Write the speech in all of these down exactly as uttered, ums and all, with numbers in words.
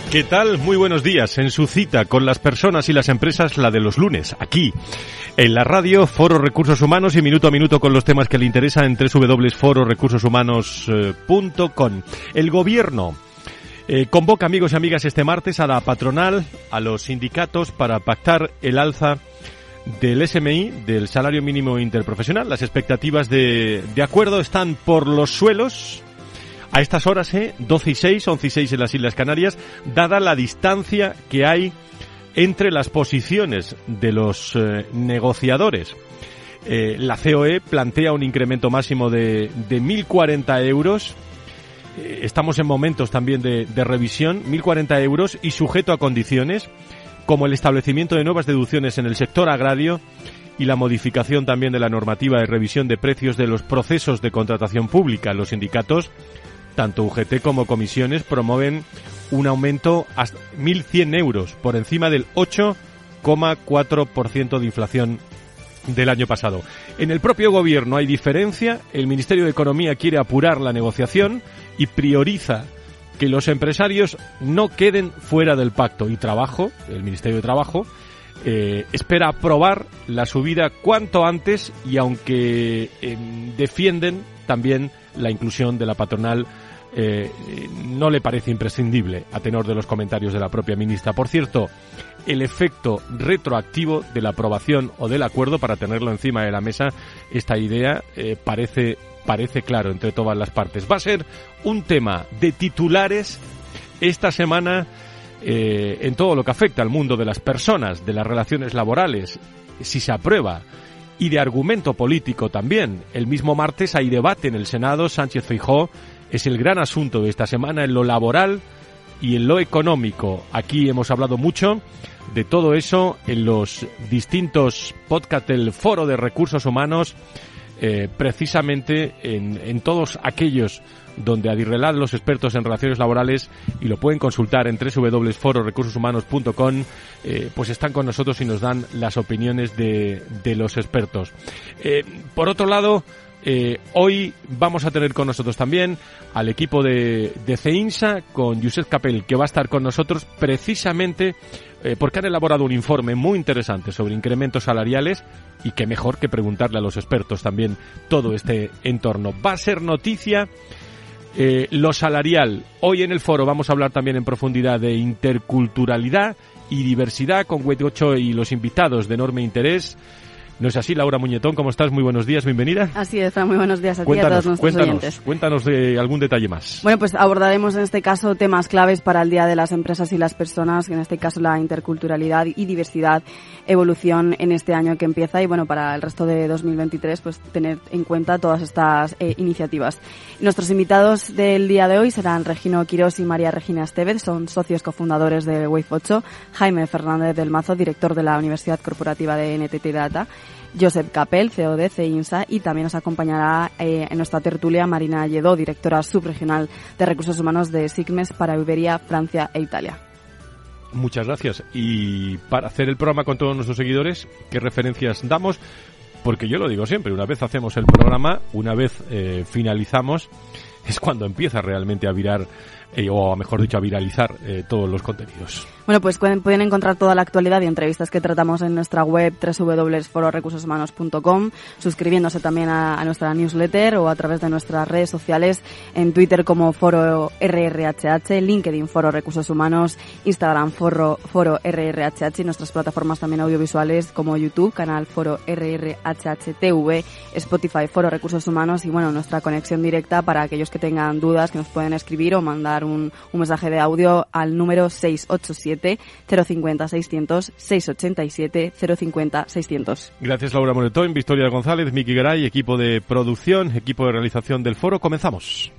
¿Qué tal? Muy buenos días. En su cita con las personas y las empresas, la de los lunes, aquí, en la radio, Foro Recursos Humanos y minuto a minuto con los temas que le interesan en doble u doble u doble u punto foro recursos humanos punto com. El gobierno eh, convoca, amigos y amigas, este martes a la patronal, a los sindicatos, para pactar el alza del S M I, del salario mínimo interprofesional. Las expectativas de, de acuerdo están por los suelos. A estas horas, ¿eh? doce y seis, once y seis en las Islas Canarias, dada la distancia que hay entre las posiciones de los eh, negociadores. Eh, la C O E plantea un incremento máximo de, de mil cuarenta euros. Eh, estamos en momentos también de, de revisión, mil cuarenta euros y sujeto a condiciones como el establecimiento de nuevas deducciones en el sector agrario y la modificación también de la normativa de revisión de precios de los procesos de contratación pública. Los sindicatos, tanto U G T como comisiones, promueven un aumento hasta mil cien euros, por encima del ocho coma cuatro por ciento de inflación del año pasado. En el propio gobierno hay diferencia. El Ministerio de Economía quiere apurar la negociación y prioriza que los empresarios no queden fuera del pacto. Y Trabajo, el Ministerio de Trabajo, eh, espera aprobar la subida cuanto antes, y aunque eh, defienden también la inclusión de la patronal, Eh, no le parece imprescindible, a tenor de los comentarios de la propia ministra. Por cierto, el efecto retroactivo de la aprobación o del acuerdo, para tenerlo encima de la mesa, esta idea eh, parece, parece claro entre todas las partes. Va a ser un tema de titulares esta semana eh, en todo lo que afecta al mundo de las personas, de las relaciones laborales, si se aprueba, y de argumento político también. El mismo martes hay debate en el Senado. Sánchez Feijóo es el gran asunto de esta semana en lo laboral y en lo económico. Aquí hemos hablado mucho de todo eso en los distintos podcasts del Foro de Recursos Humanos, eh, precisamente en, en todos aquellos donde adirrelan los expertos en relaciones laborales, y lo pueden consultar en doble u doble u doble u punto foro recursos humanos punto com, eh, pues están con nosotros y nos dan las opiniones de, de los expertos. Eh, por otro lado, Eh, hoy vamos a tener con nosotros también al equipo de, de CEINSA, con Josep Capell, que va a estar con nosotros precisamente eh, porque han elaborado un informe muy interesante sobre incrementos salariales, y qué mejor que preguntarle a los expertos también todo este entorno. Va a ser noticia eh, lo salarial. Hoy en el foro vamos a hablar también en profundidad de interculturalidad y diversidad con Huecocho y los invitados de enorme interés. ¿No es así, Laura Muñetón? ¿Cómo estás? Muy buenos días, bienvenida. Así es, Fran, muy buenos días a ti y a Cuéntanos, todos nuestros cuéntanos, oyentes. Cuéntanos de algún detalle más. Bueno, pues abordaremos en este caso temas claves para el Día de las Empresas y las Personas, en este caso la interculturalidad y diversidad, evolución en este año que empieza, y bueno, para el resto de dos mil veintitrés, pues tener en cuenta todas estas eh, iniciativas. Nuestros invitados del día de hoy serán Regino Quirós y María Regina Estevez, son socios cofundadores de Wave ocho, Jaime Fernández del Mazo, director de la Universidad Corporativa de N T T Data, Josep Capell, C E O de CEINSA, y también nos acompañará eh, en nuestra tertulia Marina Lledó, directora subregional de Recursos Humanos de Sigmes para Iberia, Francia e Italia. Muchas gracias. Y para hacer el programa con todos nuestros seguidores, ¿qué referencias damos? Porque yo lo digo siempre, una vez hacemos el programa, una vez eh, finalizamos, es cuando empieza realmente a virar, eh, o mejor dicho, a viralizar eh, todos los contenidos. Bueno, pues pueden, pueden encontrar toda la actualidad y entrevistas que tratamos en nuestra web doble u doble u doble u punto foro recursos humanos punto com, suscribiéndose también a, a nuestra newsletter o a través de nuestras redes sociales, en Twitter como Foro R R H H, LinkedIn Foro Recursos Humanos, Instagram Foro, Foro R R H H, y nuestras plataformas también audiovisuales como YouTube, canal Foro R R H H T V, Spotify Foro Recursos Humanos, y bueno, nuestra conexión directa para aquellos que tengan dudas, que nos pueden escribir o mandar un, un mensaje de audio al número seis ocho siete, cero cinco cero, seiscientos, seis ocho siete, cero cinco cero, seiscientos. Gracias, Laura Monetón, Victoria González, Miki Garay, equipo de producción, equipo de realización del foro. Comenzamos.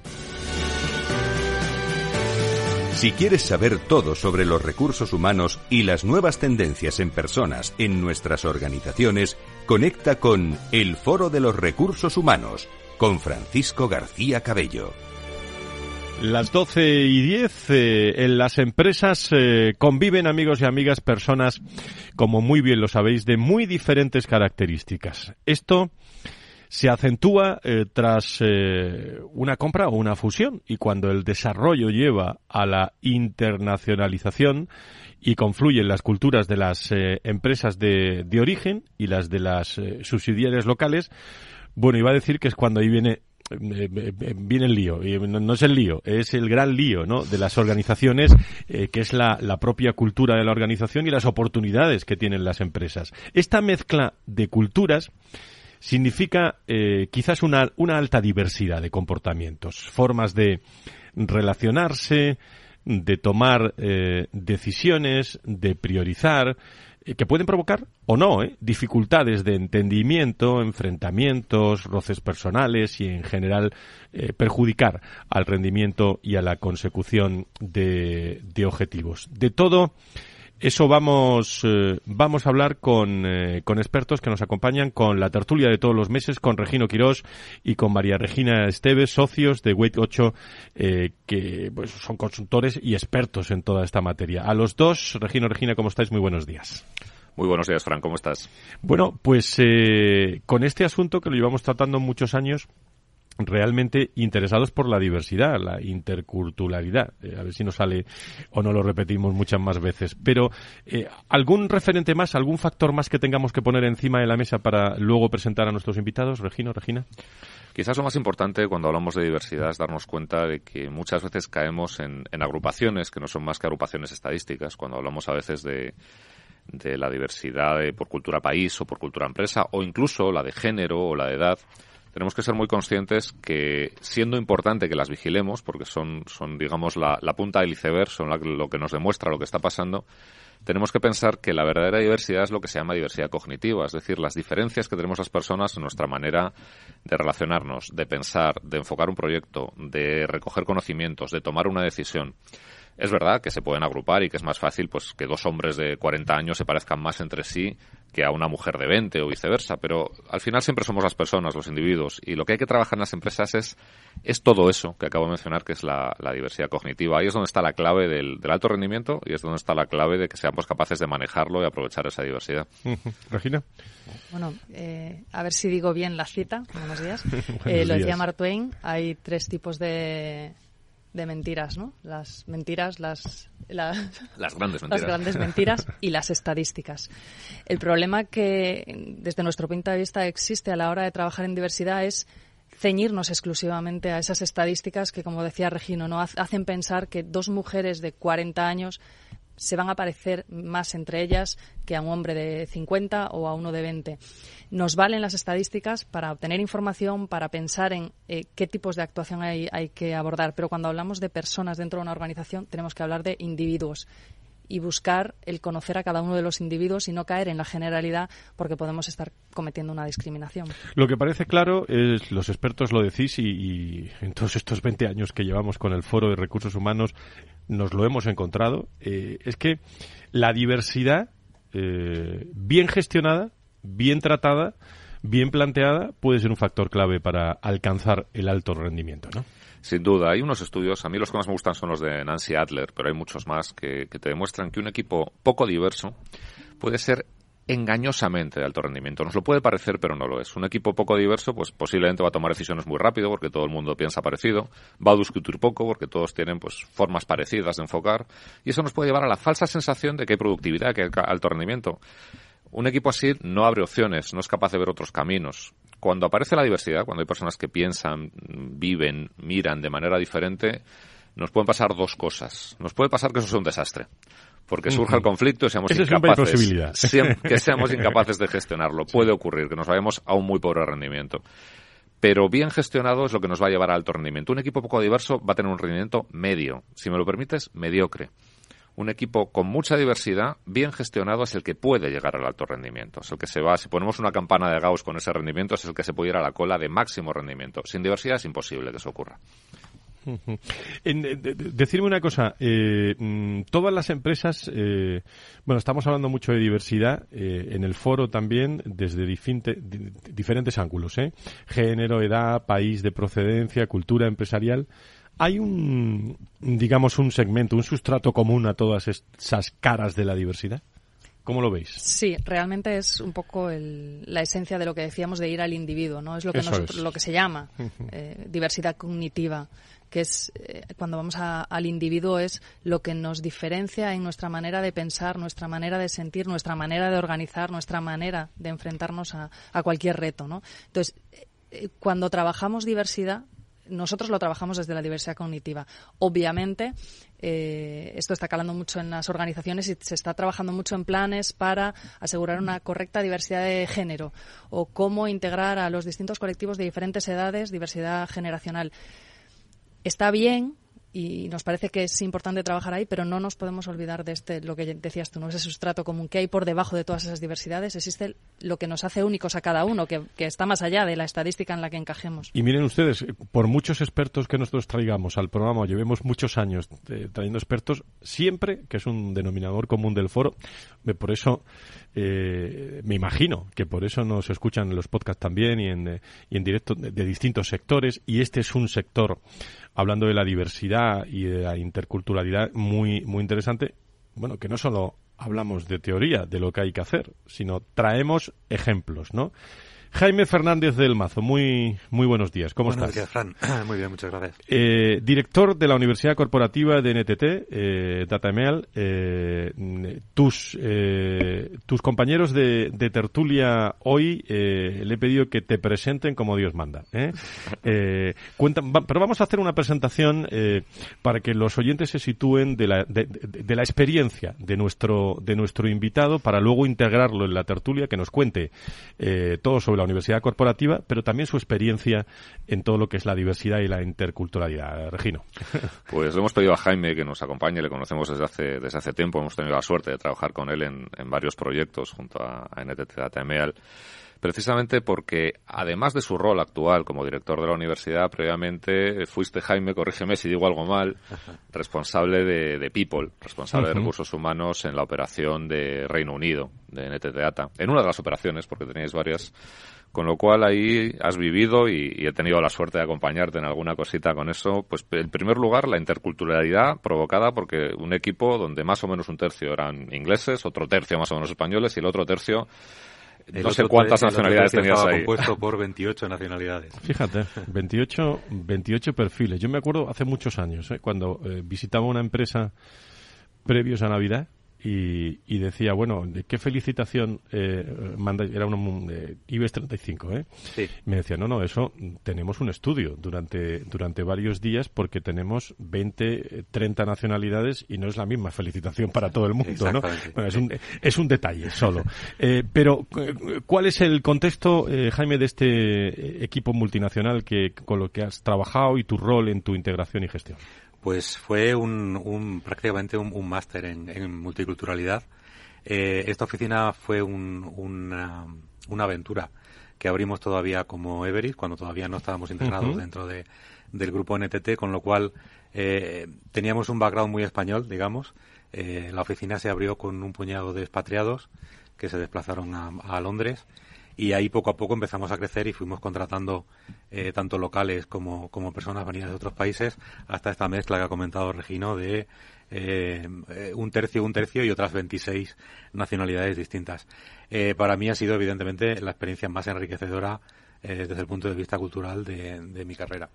Si quieres saber todo sobre los recursos humanos y las nuevas tendencias en personas en nuestras organizaciones, conecta con El Foro de los Recursos Humanos, con Francisco García Cabello. Las doce y diez, eh, en las empresas eh, conviven, amigos y amigas, personas, como muy bien lo sabéis, de muy diferentes características. Esto se acentúa eh, tras eh, una compra o una fusión, y cuando el desarrollo lleva a la internacionalización y confluyen las culturas de las eh, empresas de, de origen y las de las eh, subsidiarias locales, bueno, iba a decir que es cuando ahí viene eh, eh, viene el lío, y no, no es el lío, es el gran lío, ¿no?, de las organizaciones, eh, que es la, la propia cultura de la organización y las oportunidades que tienen las empresas. Esta mezcla de culturas significa eh, quizás una, una alta diversidad de comportamientos, formas de relacionarse, de tomar eh, decisiones, de priorizar, eh, que pueden provocar o no eh, dificultades de entendimiento, enfrentamientos, roces personales y en general eh, perjudicar al rendimiento y a la consecución de, de objetivos. De todo eso vamos eh, vamos a hablar con, eh, con expertos que nos acompañan, con la tertulia de todos los meses, con Regino Quirós y con María Regina Esteves, socios de Weight ocho, eh, que pues, son consultores y expertos en toda esta materia. A los dos, Regino, Regina, ¿cómo estáis? Muy buenos días. Muy buenos días, Fran, ¿cómo estás? Bueno, pues eh, con este asunto que lo llevamos tratando muchos años, realmente interesados por la diversidad, la interculturalidad. Eh, a ver si nos sale o no lo repetimos muchas más veces. Pero, eh, ¿algún referente más, algún factor más que tengamos que poner encima de la mesa para luego presentar a nuestros invitados? Regino, Regina. Quizás lo más importante cuando hablamos de diversidad es darnos cuenta de que muchas veces caemos en, en agrupaciones que no son más que agrupaciones estadísticas. Cuando hablamos a veces de de la diversidad de, por cultura país o por cultura empresa, o incluso la de género o la de edad, tenemos que ser muy conscientes que, siendo importante que las vigilemos, porque son, son digamos, la, la punta del iceberg, son la, lo que nos demuestra lo que está pasando, tenemos que pensar que la verdadera diversidad es lo que se llama diversidad cognitiva, es decir, las diferencias que tenemos las personas en nuestra manera de relacionarnos, de pensar, de enfocar un proyecto, de recoger conocimientos, de tomar una decisión. Es verdad que se pueden agrupar y que es más fácil pues que dos hombres de cuarenta años se parezcan más entre sí que a una mujer de veinte o viceversa, pero al final siempre somos las personas, los individuos, y lo que hay que trabajar en las empresas es, es todo eso que acabo de mencionar, que es la, la diversidad cognitiva. Ahí es donde está la clave del, del alto rendimiento y es donde está la clave de que seamos capaces de manejarlo y aprovechar esa diversidad. Regina. Bueno, eh, a ver si digo bien la cita. Buenos días. eh, lo decía Mark Twain, hay tres tipos de... de mentiras, ¿no? Las mentiras, las... La, las grandes mentiras. Las grandes mentiras y las estadísticas. El problema que, desde nuestro punto de vista, existe a la hora de trabajar en diversidad es ceñirnos exclusivamente a esas estadísticas que, como decía Regino, ¿no?, hacen pensar que dos mujeres de cuarenta años se van a parecer más entre ellas que a un hombre de cincuenta o a uno de veinte. Nos valen las estadísticas para obtener información, para pensar en eh, qué tipos de actuación hay, hay que abordar, pero cuando hablamos de personas dentro de una organización tenemos que hablar de individuos y buscar el conocer a cada uno de los individuos y no caer en la generalidad, porque podemos estar cometiendo una discriminación. Lo que parece claro es, los expertos lo decís, y, y en todos estos veinte años que llevamos con el Foro de Recursos Humanos nos lo hemos encontrado, eh, es que la diversidad eh, bien gestionada, bien tratada, bien planteada, puede ser un factor clave para alcanzar el alto rendimiento, ¿no? Sin duda, hay unos estudios, a mí los que más me gustan son los de Nancy Adler, pero hay muchos más que, que te demuestran que un equipo poco diverso puede ser engañosamente de alto rendimiento. Nos lo puede parecer, pero no lo es. Un equipo poco diverso, pues posiblemente va a tomar decisiones muy rápido, porque todo el mundo piensa parecido, va a discutir poco, porque todos tienen pues formas parecidas de enfocar, y eso nos puede llevar a la falsa sensación de que hay productividad, que hay alto rendimiento. Un equipo así no abre opciones, no es capaz de ver otros caminos. Cuando aparece la diversidad, cuando hay personas que piensan, viven, miran de manera diferente, nos pueden pasar dos cosas. Nos puede pasar que eso sea un desastre, porque surja el conflicto y seamos incapaces, que seamos incapaces de gestionarlo. Puede ocurrir que nos vayamos a un muy pobre rendimiento. Pero bien gestionado es lo que nos va a llevar a alto rendimiento. Un equipo poco diverso va a tener un rendimiento medio, si me lo permites, mediocre. Un equipo con mucha diversidad, bien gestionado, es el que puede llegar al alto rendimiento. Es el que se va, si ponemos una campana de Gauss con ese rendimiento, es el que se puede ir a la cola de máximo rendimiento. Sin diversidad es imposible que eso ocurra. En, de, de, decirme una cosa, eh, todas las empresas, eh, bueno, estamos hablando mucho de diversidad eh, en el foro también desde difinte, di, diferentes ángulos, ¿eh? Género, edad, país de procedencia, cultura empresarial. ¿Hay un, digamos, un segmento, un sustrato común a todas esas caras de la diversidad? ¿Cómo lo veis? Sí, realmente es un poco el, la esencia de lo que decíamos de ir al individuo, ¿no? Es lo que Eso nosotros, es. lo que se llama eh, diversidad cognitiva, que es eh, cuando vamos a, al individuo es lo que nos diferencia en nuestra manera de pensar, nuestra manera de sentir, nuestra manera de organizar, nuestra manera de enfrentarnos a, a cualquier reto, ¿no? Entonces, eh, cuando trabajamos diversidad, nosotros lo trabajamos desde la diversidad cognitiva. Obviamente, eh, esto está calando mucho en las organizaciones y se está trabajando mucho en planes para asegurar una correcta diversidad de género o cómo integrar a los distintos colectivos de diferentes edades, diversidad generacional. Está bien y nos parece que es importante trabajar ahí, pero no nos podemos olvidar de este, lo que decías tú, ¿no? Ese sustrato común que hay por debajo de todas esas diversidades. Existe lo que nos hace únicos a cada uno, que, que está más allá de la estadística en la que encajemos. Y miren ustedes, por muchos expertos que nosotros traigamos al programa, llevemos muchos años eh, trayendo expertos, siempre, que es un denominador común del foro, eh, por eso eh, me imagino que por eso nos escuchan en los podcasts también y en, eh, y en directo de, de distintos sectores, y este es un sector, hablando de la diversidad y de la interculturalidad, muy, muy interesante. Bueno, que no solo hablamos de teoría, de lo que hay que hacer, sino traemos ejemplos, ¿no? Jaime Fernández del Mazo, muy muy buenos días. ¿Cómo buenos estás? Buenos días, Fran. Muy bien, muchas gracias. Eh, director de la Universidad Corporativa de N T T, eh, DataMeal. Eh, tus eh, tus compañeros de, de tertulia hoy eh, le he pedido que te presenten como Dios manda. ¿eh? Eh, cuentan, va, pero vamos a hacer una presentación eh, para que los oyentes se sitúen de la, de, de, de la experiencia de nuestro de nuestro invitado, para luego integrarlo en la tertulia, que nos cuente eh, todo sobre la Universidad Corporativa, pero también su experiencia en todo lo que es la diversidad y la interculturalidad. Regino. Pues le hemos pedido a Jaime que nos acompañe, le conocemos desde hace desde hace tiempo, hemos tenido la suerte de trabajar con él en, en varios proyectos junto a, a N T T DataMeal, precisamente porque, además de su rol actual como director de la universidad, previamente fuiste, Jaime, corrígeme si digo algo mal, responsable de, de People, responsable uh-huh. de recursos humanos en la operación de Reino Unido, de N T T Data, en una de las operaciones, porque teníais varias, con lo cual ahí has vivido y, y he tenido la suerte de acompañarte en alguna cosita con eso. Pues, en primer lugar, la interculturalidad provocada porque un equipo donde más o menos un tercio eran ingleses, otro tercio más o menos españoles y el otro tercio... El no sé cuántas nacionalidades tenías ahí. Compuesto por veintiocho nacionalidades. Fíjate, veintiocho, veintiocho perfiles. Yo me acuerdo hace muchos años, ¿eh? cuando eh, visitaba una empresa previos a Navidad y, y decía, bueno, ¿de qué felicitación eh, manda? Era un eh, IBEX treinta y cinco, ¿eh? Sí. Me decía, no, no, eso tenemos un estudio durante durante varios días porque tenemos veinte, treinta nacionalidades y no es la misma felicitación para todo el mundo, ¿no? Bueno, es un, es un detalle solo. Eh, pero, ¿cuál es el contexto, eh, Jaime, de este equipo multinacional que con lo que has trabajado y tu rol en tu integración y gestión? Pues fue un, un prácticamente un, un máster en, en multiculturalidad. Eh, esta oficina fue un, una, una aventura que abrimos todavía como Everis, cuando todavía no estábamos integrados uh-huh. dentro de, del grupo N T T, con lo cual eh, teníamos un background muy español, digamos. Eh, la oficina se abrió con un puñado de expatriados que se desplazaron a, a Londres. Y ahí poco a poco empezamos a crecer y fuimos contratando eh, tanto locales como, como personas venidas de otros países, hasta esta mezcla que ha comentado Regino de eh, un tercio, un tercio y otras veintiséis nacionalidades distintas. Eh, para mí ha sido evidentemente la experiencia más enriquecedora eh, desde el punto de vista cultural de, de mi carrera.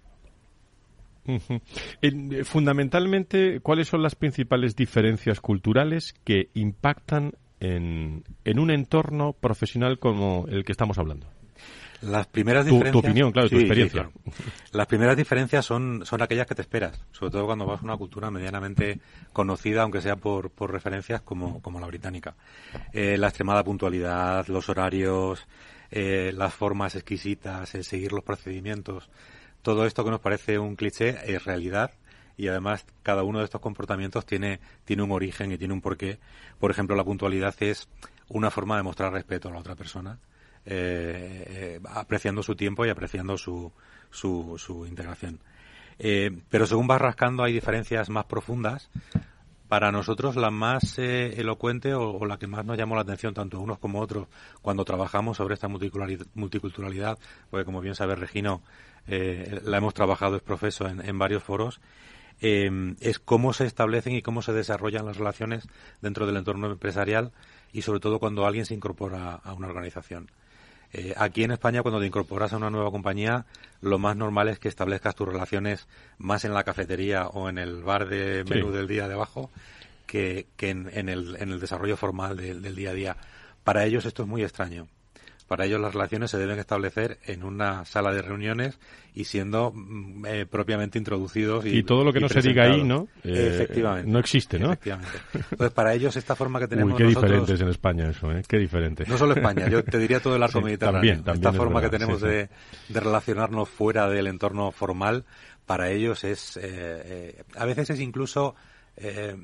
Uh-huh. Eh, fundamentalmente, ¿cuáles son las principales diferencias culturales que impactan En, en un entorno profesional como el que estamos hablando? Las primeras tu, diferencias... Tu opinión, claro, sí, tu experiencia. Sí, claro. Las primeras diferencias son, son aquellas que te esperas, sobre todo cuando vas a una cultura medianamente conocida, aunque sea por, por referencias como, como la británica. Eh, la extremada puntualidad, los horarios, eh, las formas exquisitas, el seguir los procedimientos, todo esto que nos parece un cliché es realidad. Y además cada uno de estos comportamientos tiene tiene un origen y tiene un porqué. Por ejemplo, la puntualidad es una forma de mostrar respeto a la otra persona, eh, eh, apreciando su tiempo y apreciando su su, su integración. Eh, pero según vas rascando hay diferencias más profundas. Para nosotros la más eh, elocuente o, o la que más nos llamó la atención, tanto unos como otros, cuando trabajamos sobre esta multiculturalidad, multiculturalidad porque como bien sabe Regino, eh, la hemos trabajado ex profeso en, en varios foros, eh, es cómo se establecen y cómo se desarrollan las relaciones dentro del entorno empresarial y sobre todo cuando alguien se incorpora a una organización. Eh, aquí en España, cuando te incorporas a una nueva compañía, lo más normal es que establezcas tus relaciones más en la cafetería o en el bar de menú sí. del día de abajo que, que en, en, el, en el desarrollo formal de, del día a día. Para ellos esto es muy extraño. Para ellos las relaciones se deben establecer en una sala de reuniones y siendo eh, propiamente introducidos. Y, y todo lo que no se diga ahí, ¿no? Eh, efectivamente. No existe, ¿no? Efectivamente. Entonces, para ellos esta forma que tenemos Uy, qué nosotros... diferente es en España eso, ¿eh? Qué diferente. No solo España, yo te diría todo el arco sí, mediterráneo. También, también esta forma verdad, que tenemos sí, sí. De, de relacionarnos fuera del entorno formal, para ellos es... Eh, eh, a veces es incluso... Eh,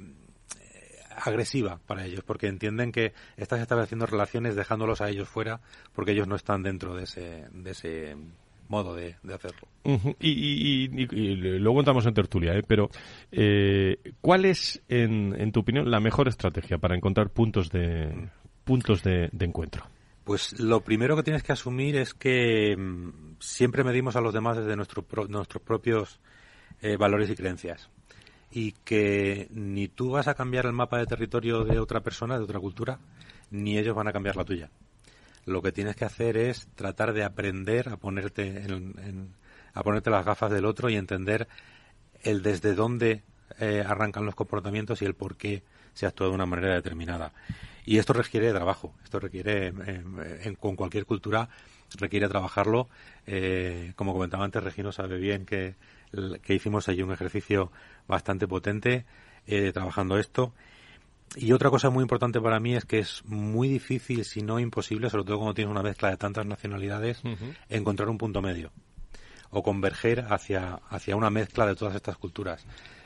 agresiva para ellos, porque entienden que estás estableciendo relaciones dejándolos a ellos fuera, porque ellos no están dentro de ese, de ese modo de, de hacerlo. Uh-huh. Y, y, y, y luego entramos en tertulia, ¿eh? Pero eh, ¿cuál es, en, en tu opinión, la mejor estrategia para encontrar puntos de mm. puntos de, de encuentro? Pues lo primero que tienes que asumir es que mmm, siempre medimos a los demás desde nuestro pro, nuestros propios eh, valores y creencias. Y que ni tú vas a cambiar el mapa de territorio de otra persona, de otra cultura, ni ellos van a cambiar la tuya. Lo que tienes que hacer es tratar de aprender a ponerte en, en, a ponerte las gafas del otro y entender el desde dónde eh, arrancan los comportamientos y el por qué se actúa de una manera determinada. Y esto requiere trabajo, esto requiere, eh, en, con cualquier cultura, requiere trabajarlo. Eh, como comentaba antes, Regino sabe bien que que hicimos allí un ejercicio bastante potente eh, trabajando esto. Y otra cosa muy importante para mí es que es muy difícil, si no imposible, sobre todo cuando tienes una mezcla de tantas nacionalidades, uh-huh. encontrar un punto medio o converger hacia, hacia una mezcla de todas estas culturas.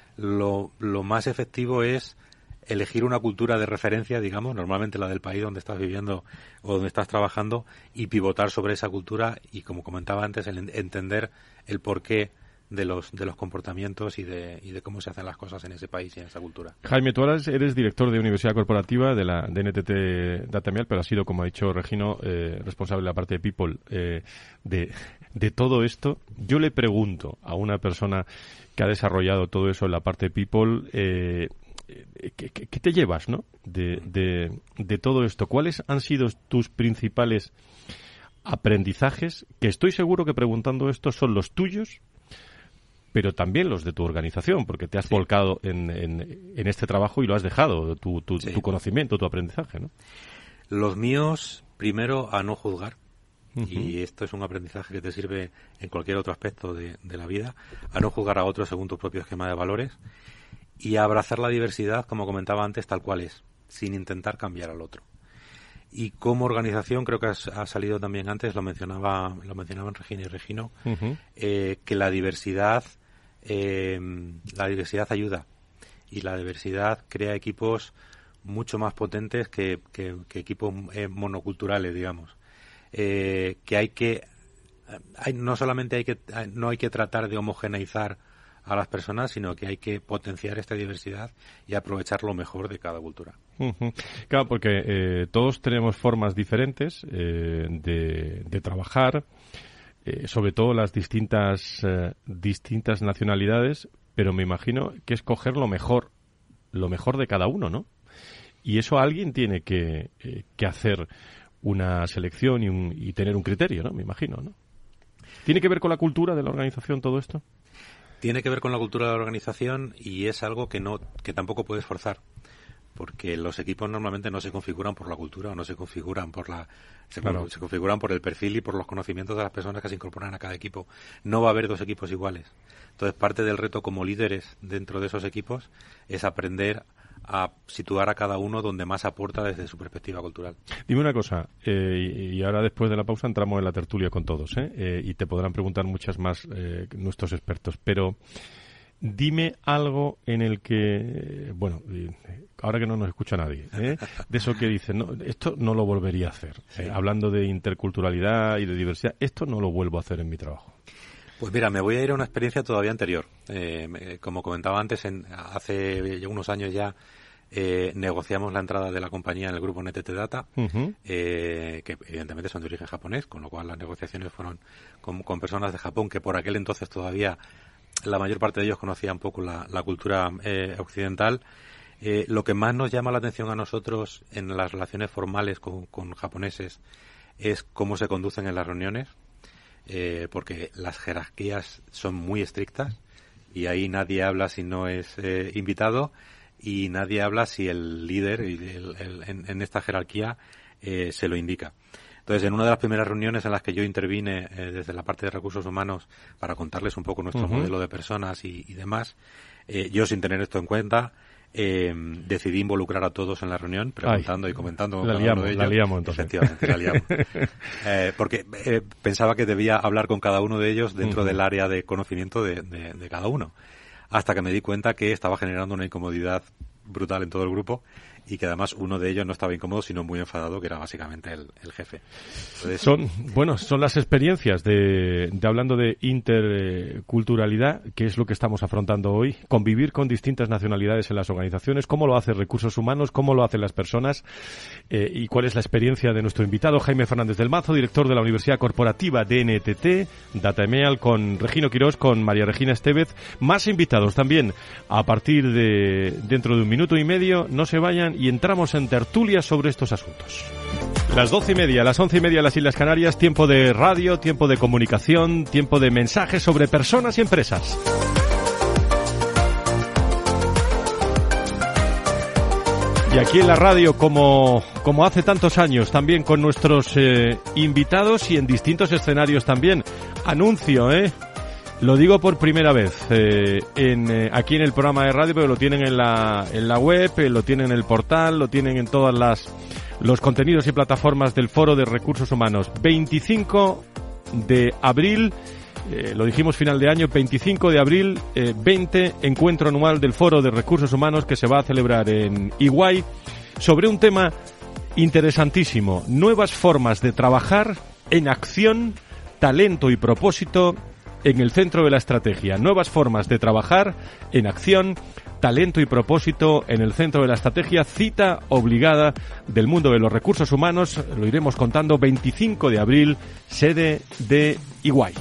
Lo, lo más efectivo es elegir una cultura de referencia, digamos, normalmente la del país donde estás viviendo o donde estás trabajando, y pivotar sobre esa cultura y, como comentaba antes, el entender el porqué de los de los comportamientos y de y de cómo se hacen las cosas en ese país y en esa cultura. Jaime, tú ahora eres director de Universidad Corporativa de la de N T T Datamial, pero has sido, como ha dicho Regino, eh, responsable de la parte de People. Eh, de, de todo esto, yo le pregunto a una persona que ha desarrollado todo eso en la parte de People, eh, ¿qué, qué, qué te llevas, no? De, de, de todo esto. ¿Cuáles han sido tus principales aprendizajes? Que estoy seguro que preguntando esto son los tuyos, pero también los de tu organización, porque te has sí. volcado en, en, en este trabajo y lo has dejado, tu, tu, sí. tu conocimiento, tu aprendizaje, ¿no? Los míos, primero, a no juzgar, uh-huh. y esto es un aprendizaje que te sirve en cualquier otro aspecto de, de la vida, a no juzgar a otros según tu propio esquema de valores, y a abrazar la diversidad, como comentaba antes, tal cual es, sin intentar cambiar al otro. Y como organización, creo que has, ha salido también antes, lo mencionaba lo mencionaban Regina y Regino, uh-huh. eh, que la diversidad eh, la diversidad ayuda, y la diversidad crea equipos mucho más potentes que, que, que equipos eh, monoculturales, digamos. Eh, que hay que hay, no solamente hay que no hay que tratar de homogeneizar a las personas, sino que hay que potenciar esta diversidad y aprovechar lo mejor de cada cultura. Uh-huh. Claro, porque eh, todos tenemos formas diferentes eh, de, de trabajar, eh, sobre todo las distintas eh, distintas nacionalidades, pero me imagino que es coger lo mejor, lo mejor de cada uno, ¿no? Y eso alguien tiene que, eh, que hacer una selección y, un, y tener un criterio, ¿no? Me imagino, ¿no? ¿Tiene que ver con la cultura de la organización todo esto? Tiene que ver con la cultura de la organización, y es algo que no que tampoco puedes forzar, porque los equipos normalmente no se configuran por la cultura o no se configuran por la se, claro. se configuran por el perfil y por los conocimientos de las personas que se incorporan a cada equipo. No va a haber dos equipos iguales. Entonces, parte del reto como líderes dentro de esos equipos es aprender a situar a cada uno donde más aporta desde su perspectiva cultural. Dime una cosa, eh, y ahora después de la pausa entramos en la tertulia con todos, ¿eh? Eh, y te podrán preguntar muchas más eh, nuestros expertos, pero dime algo en el que, bueno, ahora que no nos escucha nadie, ¿eh? de eso que dicen, no, esto no lo volvería a hacer, sí. eh, hablando de interculturalidad y de diversidad, esto no lo vuelvo a hacer en mi trabajo. Pues mira, me voy a ir a una experiencia todavía anterior. Eh, como comentaba antes, en, hace unos años ya eh, negociamos la entrada de la compañía en el grupo N T T Data, uh-huh. eh, que evidentemente son de origen japonés, con lo cual las negociaciones fueron con, con personas de Japón que por aquel entonces todavía la mayor parte de ellos conocía un poco la, la cultura eh, occidental. Eh, lo que más nos llama la atención a nosotros en las relaciones formales con, con japoneses es cómo se conducen en las reuniones, eh, porque las jerarquías son muy estrictas y ahí nadie habla si no es eh, invitado y nadie habla si el líder el, el, en, en esta jerarquía eh, se lo indica. Entonces, en una de las primeras reuniones en las que yo intervine eh, desde la parte de recursos humanos para contarles un poco nuestro uh-huh. modelo de personas y, y demás, eh, yo sin tener esto en cuenta, eh, decidí involucrar a todos en la reunión, preguntando Ay, y comentando con la cada liamos, uno de ellos. La liamos, entonces. Efectivamente, la liamos. eh, porque eh, pensaba que debía hablar con cada uno de ellos dentro uh-huh. del área de conocimiento de, de, de cada uno. Hasta que me di cuenta que estaba generando una incomodidad brutal en todo el grupo y que además uno de ellos no estaba incómodo sino muy enfadado, que era básicamente el, el jefe. Entonces, son bueno son las experiencias de, de hablando de interculturalidad, que es lo que estamos afrontando hoy, convivir con distintas nacionalidades en las organizaciones, cómo lo hace Recursos Humanos, cómo lo hacen las personas eh, y cuál es la experiencia de nuestro invitado Jaime Fernández del Mazo, director de la Universidad Corporativa de N T T, DataEMEAL, con Regino Quirós, con María Regina Estevez, más invitados también a partir de dentro de un minuto y medio. No se vayan y entramos en tertulia sobre estos asuntos. Las doce y media, las once y media las Islas Canarias, tiempo de radio, tiempo de comunicación, tiempo de mensajes sobre personas y empresas. Y aquí en la radio, como, como hace tantos años, también con nuestros eh, invitados y en distintos escenarios también. Anuncio, ¿eh? Lo digo por primera vez eh, en, eh, aquí en el programa de radio, pero lo tienen en la, en la web, eh, lo tienen en el portal, lo tienen en todas las los contenidos y plataformas del Foro de Recursos Humanos. veinticinco de abril, eh, lo dijimos final de año, veinticinco de abril, eh, veinte, encuentro anual del Foro de Recursos Humanos que se va a celebrar en Higüey sobre un tema interesantísimo: nuevas formas de trabajar en acción, talento y propósito en el centro de la estrategia. Nuevas formas de trabajar en acción, talento y propósito en el centro de la estrategia. Cita obligada del mundo de los recursos humanos. Lo iremos contando. veinticinco de abril, sede de Higüey.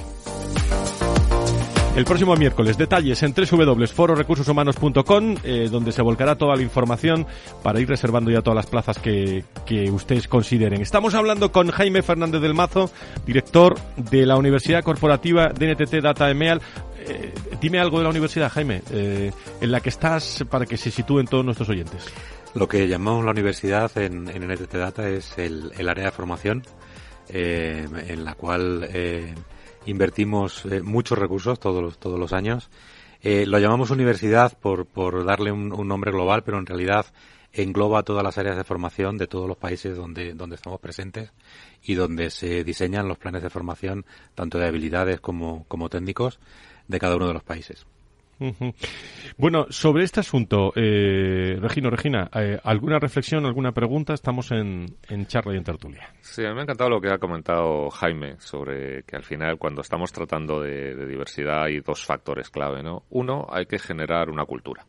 El próximo miércoles, detalles en doble u doble u doble u punto foro recursos humanos punto com, eh, donde se volcará toda la información para ir reservando ya todas las plazas que, que ustedes consideren. Estamos hablando con Jaime Fernández del Mazo, director de la Universidad Corporativa de N T T DataEMEAL. Eh, dime algo de la universidad, Jaime, eh, en la que estás, para que se sitúen todos nuestros oyentes. Lo que llamamos la universidad en, en N T T Data es el, el área de formación, eh, en la cual eh, invertimos eh, muchos recursos todos los, todos los años. Eh, lo llamamos universidad por, por darle un, un nombre global, pero en realidad engloba todas las áreas de formación de todos los países donde, donde estamos presentes y donde se diseñan los planes de formación, tanto de habilidades como, como técnicos, de cada uno de los países. Uh-huh. Bueno, sobre este asunto, eh, Regino, Regina, eh, ¿alguna reflexión, alguna pregunta? Estamos en, en charla y en tertulia. Sí, a mí me ha encantado lo que ha comentado Jaime sobre que al final, cuando estamos tratando de, de diversidad, hay dos factores clave, ¿no? Uno, hay que generar una cultura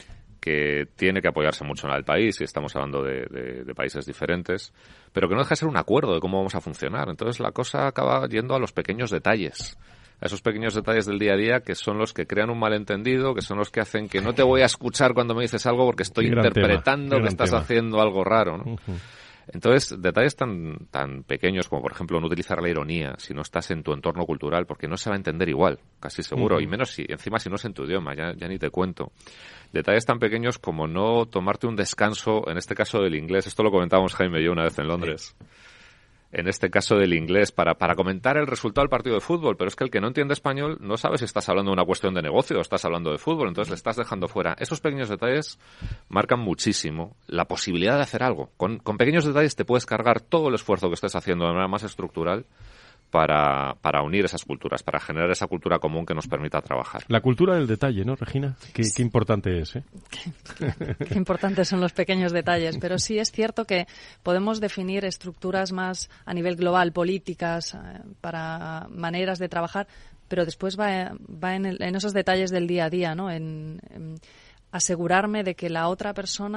que tiene que apoyarse mucho en el país, y estamos hablando de, de, de países diferentes, pero que no deja de ser un acuerdo de cómo vamos a funcionar. Entonces la cosa acaba yendo a los pequeños detalles. A esos pequeños detalles del día a día que son los que crean un malentendido, que son los que hacen que no te voy a escuchar cuando me dices algo porque estoy interpretando que estás tema. haciendo algo raro, ¿no? Uh-huh. Entonces, detalles tan tan pequeños como, por ejemplo, no utilizar la ironía si no estás en tu entorno cultural, porque no se va a entender igual, casi seguro, uh-huh. y menos si encima si no es en tu idioma, ya, ya ni te cuento. Detalles tan pequeños como no tomarte un descanso, en este caso del inglés, esto lo comentábamos Jaime y yo una vez en Londres. Sí. En este caso del inglés, para, para comentar el resultado del partido de fútbol, pero es que el que no entiende español no sabe si estás hablando de una cuestión de negocio o estás hablando de fútbol, entonces le estás dejando fuera. Esos pequeños detalles marcan muchísimo la posibilidad de hacer algo. Con, con pequeños detalles te puedes cargar todo el esfuerzo que estés haciendo de manera más estructural para, para unir esas culturas, para generar esa cultura común que nos permita trabajar. La cultura del detalle, ¿no, Regina? Qué, qué importante es, ¿eh? Qué, qué importantes son los pequeños detalles, pero sí es cierto que podemos definir estructuras más a nivel global, políticas, eh, para maneras de trabajar, pero después va, va en, el, en esos detalles del día a día, ¿no? En, en asegurarme de que la otra persona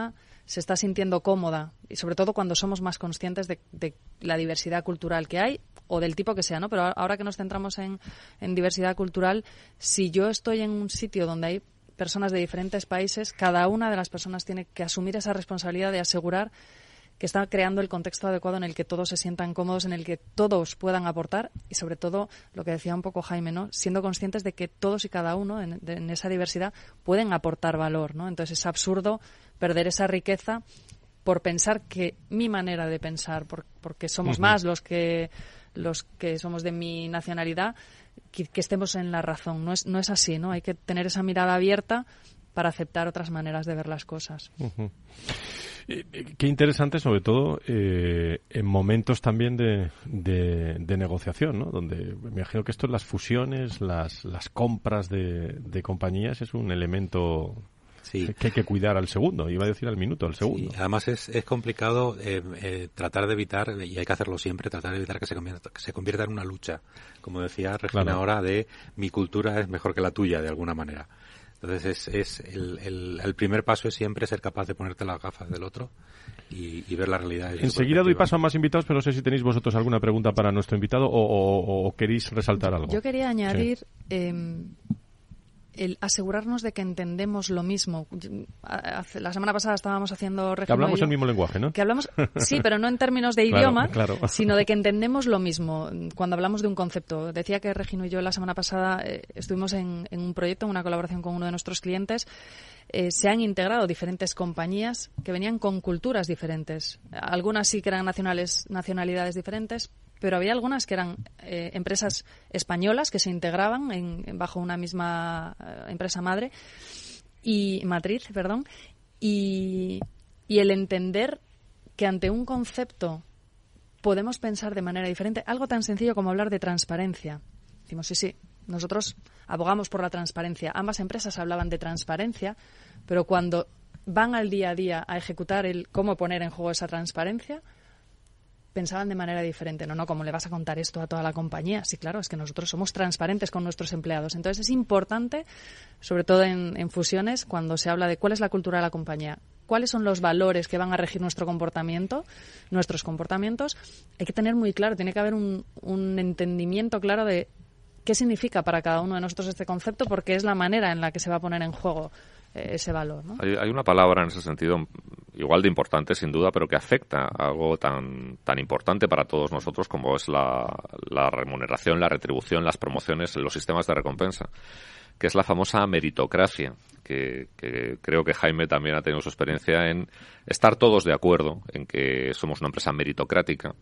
se está sintiendo cómoda, y sobre todo cuando somos más conscientes de, de la diversidad cultural que hay, o del tipo que sea, ¿no? Pero ahora que nos centramos en, en diversidad cultural, si yo estoy en un sitio donde hay personas de diferentes países, cada una de las personas tiene que asumir esa responsabilidad de asegurar que está creando el contexto adecuado en el que todos se sientan cómodos, en el que todos puedan aportar y, sobre todo, lo que decía un poco Jaime, ¿no? Siendo conscientes de que todos y cada uno en, de, en esa diversidad pueden aportar valor, ¿no? Entonces es absurdo perder esa riqueza por pensar que mi manera de pensar, por, porque somos uh-huh. más los que los que somos de mi nacionalidad, que, que estemos en la razón. No es, no es así, ¿no? Hay que tener esa mirada abierta para aceptar otras maneras de ver las cosas. Uh-huh. Qué interesante, sobre todo eh, en momentos también de, de, de negociación, ¿no? Donde me imagino que esto, las fusiones, las, las compras de, de compañías, es un elemento sí. que hay que cuidar al segundo. Iba a decir al minuto, al segundo. Sí, además es, es complicado eh, eh, tratar de evitar, y hay que hacerlo siempre, tratar de evitar que se convierta, que se convierta en una lucha. Como decía Regina claro. ahora, de mi cultura es mejor que la tuya, de alguna manera. Entonces, es, es el, el, el primer paso es siempre ser capaz de ponerte las gafas del otro y, y ver la realidad. Enseguida doy paso a más invitados, pero no sé si tenéis vosotros alguna pregunta para nuestro invitado o, o, o queréis resaltar algo. Yo quería añadir sí. eh, el asegurarnos de que entendemos lo mismo. La semana pasada estábamos haciendo... Que hablamos yo, el mismo lenguaje, ¿no? Que hablamos, sí, pero no en términos de claro, idioma, claro. sino de que entendemos lo mismo cuando hablamos de un concepto. Decía que Regino y yo la semana pasada eh, estuvimos en, en un proyecto, en una colaboración con uno de nuestros clientes. Eh, se han integrado diferentes compañías que venían con culturas diferentes. Algunas sí que eran nacionales, nacionalidades diferentes, pero había algunas que eran eh, empresas españolas que se integraban en, en bajo una misma eh, empresa madre y matriz, perdón, y, y el entender que ante un concepto podemos pensar de manera diferente, algo tan sencillo como hablar de transparencia. Decimos, sí, sí, nosotros abogamos por la transparencia. Ambas empresas hablaban de transparencia, pero cuando van al día a día a ejecutar el cómo poner en juego esa transparencia, pensaban de manera diferente. No, no, ¿cómo le vas a contar esto a toda la compañía? Sí, claro, es que nosotros somos transparentes con nuestros empleados. Entonces es importante, sobre todo en, en fusiones, cuando se habla de cuál es la cultura de la compañía, cuáles son los valores que van a regir nuestro comportamiento, nuestros comportamientos, hay que tener muy claro, tiene que haber un, un entendimiento claro de qué significa para cada uno de nosotros este concepto, porque es la manera en la que se va a poner en juego eh, ese valor, ¿no? Hay, hay una palabra en ese sentido igual de importante, sin duda, pero que afecta a algo tan tan importante para todos nosotros como es la, la remuneración, la retribución, las promociones, los sistemas de recompensa, que es la famosa meritocracia, que, que creo que Jaime también ha tenido su experiencia en estar todos de acuerdo en que somos una empresa meritocrática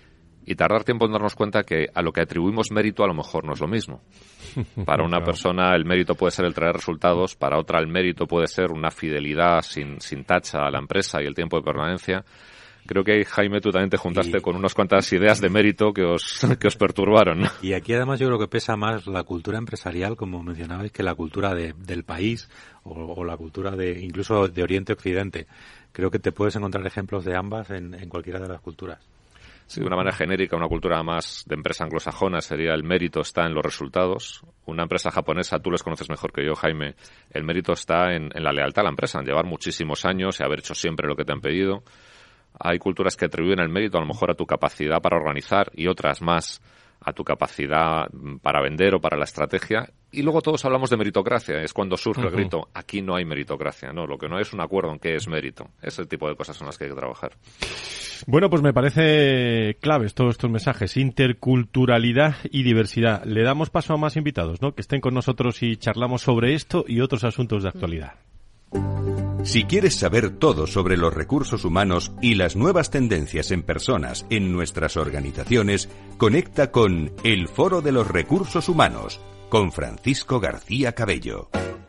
y tardar tiempo en darnos cuenta que a lo que atribuimos mérito a lo mejor no es lo mismo. Para una persona el mérito puede ser el traer resultados, para otra el mérito puede ser una fidelidad sin, sin tacha a la empresa y el tiempo de permanencia. Creo que, Jaime, tú también te juntaste y... con unas cuantas ideas de mérito que os, que os perturbaron. Y aquí además yo creo que pesa más la cultura empresarial, como mencionabais, que la cultura de, del país o, o la cultura de incluso de Oriente-Occidente. Creo que te puedes encontrar ejemplos de ambas en, en cualquiera de las culturas. Sí, de una manera genérica, una cultura más de empresa anglosajona sería el mérito está en los resultados. Una empresa japonesa, tú les conoces mejor que yo, Jaime, el mérito está en, en la lealtad a la empresa, en llevar muchísimos años y haber hecho siempre lo que te han pedido. Hay culturas que atribuyen el mérito a lo mejor a tu capacidad para organizar y otras más a tu capacidad para vender o para la estrategia. Y luego todos hablamos de meritocracia. Es cuando surge uh-huh. el grito, aquí no hay meritocracia. No, lo que no hay es un acuerdo en qué es mérito. Ese tipo de cosas son las que hay que trabajar. Bueno, pues me parece claves todos estos mensajes. Interculturalidad y diversidad. Le damos paso a más invitados, ¿no? Que estén con nosotros y charlamos sobre esto y otros asuntos de actualidad. Si quieres saber todo sobre los recursos humanos y las nuevas tendencias en personas en nuestras organizaciones, conecta con El Foro de los Recursos Humanos con Francisco García Cabello.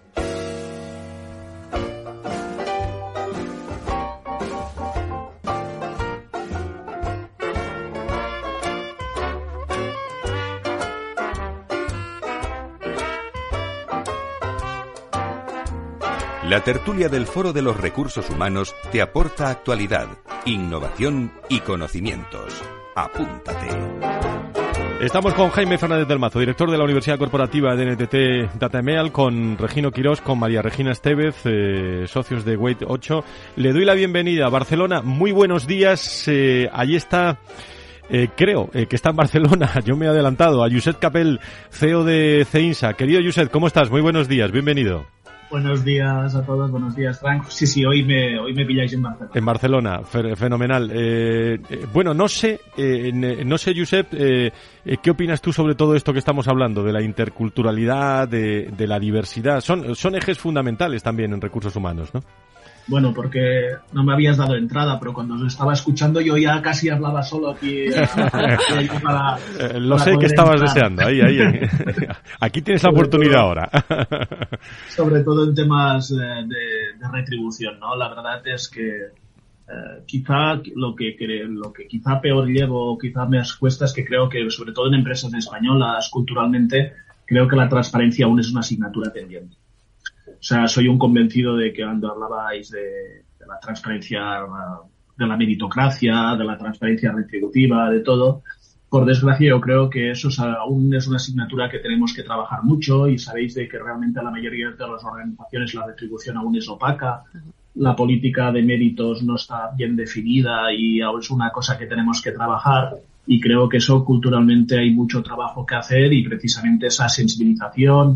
La tertulia del Foro de los Recursos Humanos te aporta actualidad, innovación y conocimientos. Apúntate. Estamos con Jaime Fernández del Mazo, director de la Universidad Corporativa de N T T Datameal, con Regino Quirós, con María Regina Estevez, eh, socios de Weight ocho. Le doy la bienvenida a Barcelona. Muy buenos días. Eh, allí está, eh, creo eh, que está en Barcelona, yo me he adelantado, a Josep Capell, C E O de CEINSA. Querido Josep, ¿cómo estás? Muy buenos días, bienvenido. Buenos días a todos, buenos días, Frank. Sí, sí, hoy me hoy me pilláis en Barcelona. En Barcelona, fe- fenomenal. Eh, eh, bueno, no sé, eh, no sé, Josep, eh, eh, ¿qué opinas tú sobre todo esto que estamos hablando, de la interculturalidad, de, de la diversidad? Son, son ejes fundamentales también en recursos humanos, ¿no? Bueno, porque no me habías dado entrada, pero cuando os estaba escuchando yo ya casi hablaba solo aquí. para, eh, lo para sé que estabas entrar. deseando, ahí, ahí. Aquí tienes la Sobre oportunidad todo, ahora. Sobre todo en temas eh, de, de retribución, ¿no? La verdad es que eh, quizá lo que cre- lo que quizá peor llevo, quizá me cuesta es que creo que, sobre todo en empresas españolas, culturalmente, creo que la transparencia aún es una asignatura pendiente. O sea, soy un convencido de que cuando hablabais de, de la transparencia, de la meritocracia, de la transparencia retributiva, de todo, por desgracia yo creo que eso es, aún es una asignatura que tenemos que trabajar mucho, y sabéis de que realmente a la mayoría de las organizaciones la retribución aún es opaca, la política de méritos no está bien definida y aún es una cosa que tenemos que trabajar, y creo que eso culturalmente hay mucho trabajo que hacer, y precisamente esa sensibilización,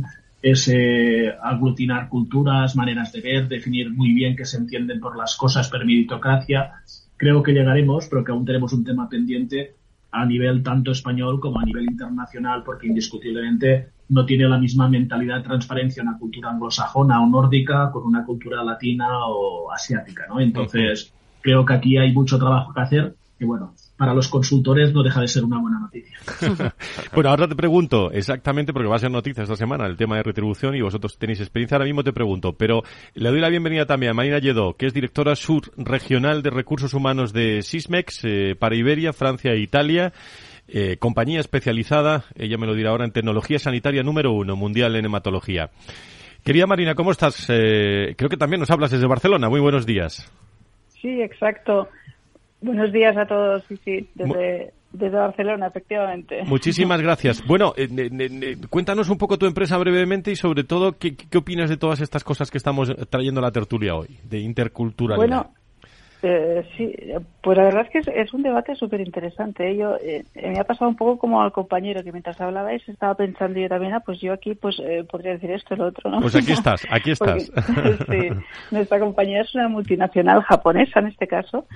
ese aglutinar culturas, maneras de ver, definir muy bien qué se entienden por las cosas per meritocracia. Creo que llegaremos, pero que aún tenemos un tema pendiente a nivel tanto español como a nivel internacional, porque indiscutiblemente no tiene la misma mentalidad de transparencia una cultura anglosajona o nórdica con una cultura latina o asiática, ¿no? Entonces, creo que aquí hay mucho trabajo que hacer, que bueno, para los consultores no deja de ser una buena noticia. Bueno, ahora te pregunto exactamente, porque va a ser noticia esta semana el tema de retribución y vosotros tenéis experiencia, ahora mismo te pregunto, pero le doy la bienvenida también a Marina Lledó, que es directora subregional de recursos humanos de Sysmex eh, para Iberia, Francia e Italia, eh, compañía especializada, ella me lo dirá ahora, en tecnología sanitaria número uno mundial en hematología. Querida Marina, ¿cómo estás? Eh, creo que también nos hablas desde Barcelona, muy buenos días. Sí, exacto. Buenos días a todos, sí, sí, desde, desde Barcelona, efectivamente. Muchísimas gracias. Bueno, eh, eh, eh, cuéntanos un poco tu empresa brevemente y sobre todo, ¿qué, qué opinas de todas estas cosas que estamos trayendo a la tertulia hoy, de interculturalidad? Bueno, eh, sí, pues la verdad es que es, es un debate súper interesante. ¿eh? Yo, eh, me ha pasado un poco como al compañero, que mientras hablabais estaba pensando yo también, ah, pues yo aquí pues eh, podría decir esto y lo otro, ¿no? Pues aquí estás, aquí estás. Porque, sí, nuestra compañía es una multinacional japonesa, en este caso,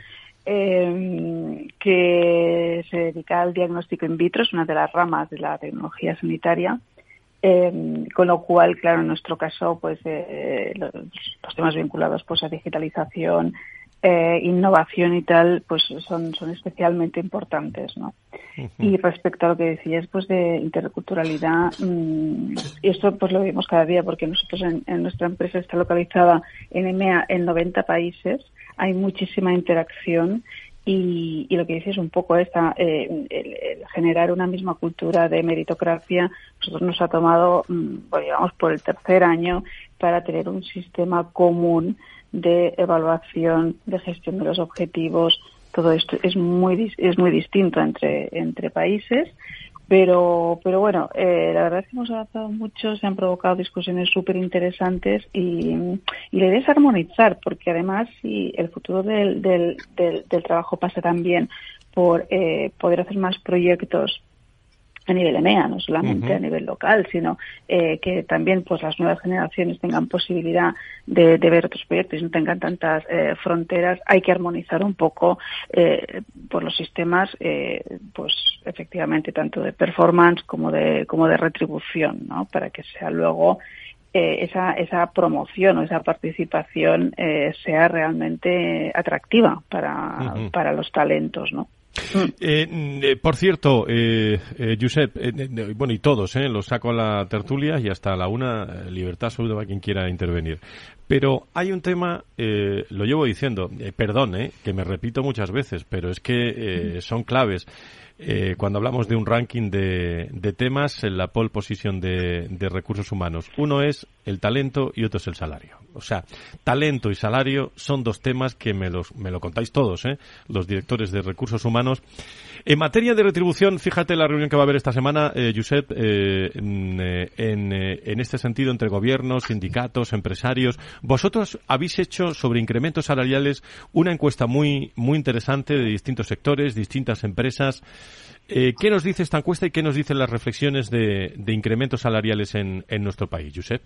Eh, que se dedica al diagnóstico in vitro, es una de las ramas de la tecnología sanitaria, eh, con lo cual, claro, en nuestro caso, pues eh, los, los temas vinculados pues a digitalización, eh, innovación y tal, pues son, son especialmente importantes, ¿no? Uh-huh. Y respecto a lo que decías, pues de interculturalidad, mmm, y esto pues lo vemos cada día, porque nosotros en, en nuestra empresa está localizada en E M E A en noventa países, hay muchísima interacción y, y lo que dices un poco esta, eh, el, el generar una misma cultura de meritocracia. Nosotros nos ha tomado, bueno, llevamos por el tercer año para tener un sistema común de evaluación, de gestión de los objetivos. Todo esto es muy es muy distinto entre entre países. Pero, pero bueno, eh, la verdad es que hemos avanzado mucho, se han provocado discusiones súper interesantes y, y la idea es armonizar, porque además si el futuro del, del, del, del trabajo pasa también por eh, poder hacer más proyectos a nivel E M E A, no solamente uh-huh. a nivel local, sino eh, que también pues las nuevas generaciones tengan posibilidad de, de ver otros proyectos y no tengan tantas eh, fronteras. Hay que armonizar un poco eh, por los sistemas, eh, pues efectivamente tanto de performance como de como de retribución, ¿no? Para que sea luego eh, esa esa promoción o esa participación eh, sea realmente atractiva para uh-huh. para los talentos, ¿no? Eh, eh, por cierto, eh, eh, Josep, eh, eh, bueno, y todos, eh, los saco a la tertulia y hasta la una, eh, libertad absoluta para quien quiera intervenir. Pero hay un tema, eh, lo llevo diciendo, eh, perdón, eh, que me repito muchas veces, pero es que eh, son claves. Eh, cuando hablamos de un ranking de, de temas en la pole position de, de recursos humanos. Uno es el talento y otro es el salario. O sea, talento y salario son dos temas que me, los, me lo contáis todos, ¿eh? Los directores de recursos humanos. En materia de retribución, fíjate la reunión que va a haber esta semana, eh, Josep, eh, en, en, en este sentido, entre gobiernos, sindicatos, empresarios. Vosotros habéis hecho sobre incrementos salariales una encuesta muy, muy interesante de distintos sectores, distintas empresas. Eh, ¿Qué nos dice esta encuesta y qué nos dicen las reflexiones de, de incrementos salariales en, en nuestro país, Josep?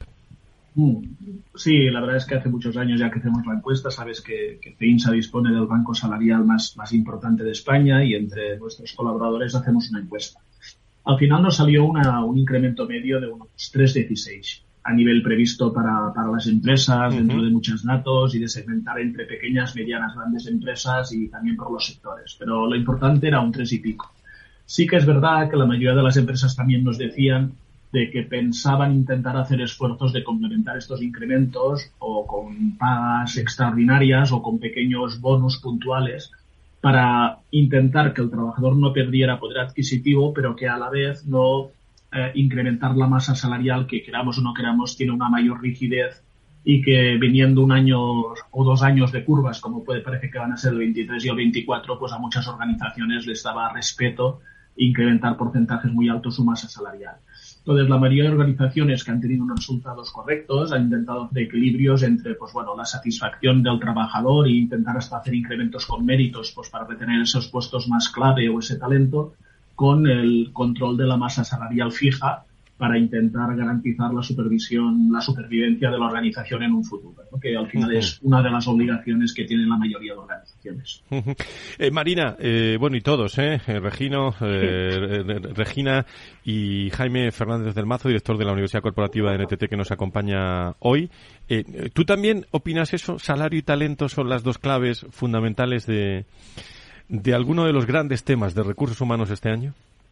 Sí, la verdad es que hace muchos años ya que hacemos la encuesta, sabes que, que CEINSA dispone del banco salarial más, más importante de España y entre nuestros colaboradores hacemos una encuesta. Al final nos salió una, un incremento medio de unos tres coma dieciséis a nivel previsto para, para las empresas, uh-huh. dentro de muchos datos y de segmentar entre pequeñas, medianas, grandes empresas y también por los sectores. Pero lo importante era un tres y pico. Sí que es verdad que la mayoría de las empresas también nos decían de que pensaban intentar hacer esfuerzos de complementar estos incrementos o con pagas extraordinarias o con pequeños bonos puntuales para intentar que el trabajador no perdiera poder adquisitivo, pero que a la vez no eh, incrementar la masa salarial que queramos o no queramos tiene una mayor rigidez y que viniendo un año o dos años de curvas, como puede parecer que van a ser el veintitrés y el veinticuatro, pues a muchas organizaciones les daba respeto incrementar porcentajes muy altos su masa salarial. Entonces, la mayoría de organizaciones que han tenido unos resultados correctos han intentado hacer equilibrios entre, pues bueno, la satisfacción del trabajador e intentar hasta hacer incrementos con méritos, pues para retener esos puestos más clave o ese talento, con el control de la masa salarial fija para intentar garantizar la supervisión, la supervivencia de la organización en un futuro, ¿no? Que al final uh-huh. es una de las obligaciones que tienen la mayoría de organizaciones. Uh-huh. Eh, Marina, eh, bueno, y todos, ¿eh? Regino, eh, sí. Regina y Jaime Fernández del Mazo, director de la Universidad Corporativa de N T T, que nos acompaña hoy. Eh, ¿Tú también opinas eso? ¿Salario y talento son las dos claves fundamentales de, de alguno de los grandes temas de recursos humanos este año?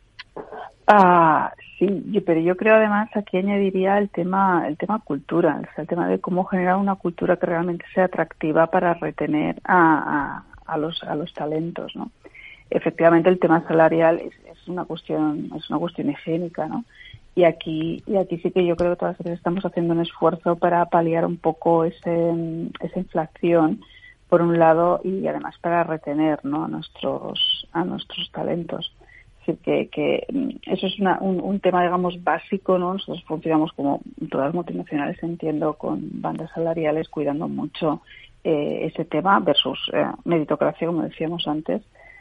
Ah, sí, yo, pero yo creo además aquí añadiría el tema, el tema cultura, o sea, el tema de cómo generar una cultura que realmente sea atractiva para retener a, a, a los, a los talentos, ¿no? Efectivamente, el tema salarial es, es una cuestión, es una cuestión higiénica, ¿no? Y aquí, y aquí sí que yo creo que todas veces estamos haciendo un esfuerzo para paliar un poco ese, esa inflación, por un lado, y además para retener, ¿no? a nuestros, a nuestros talentos. Es decir, que, que eso es una, un, un tema, digamos, básico, ¿no? Nosotros funcionamos como todas las multinacionales, entiendo, con bandas salariales, cuidando mucho eh, ese tema versus eh, meritocracia, como decíamos antes.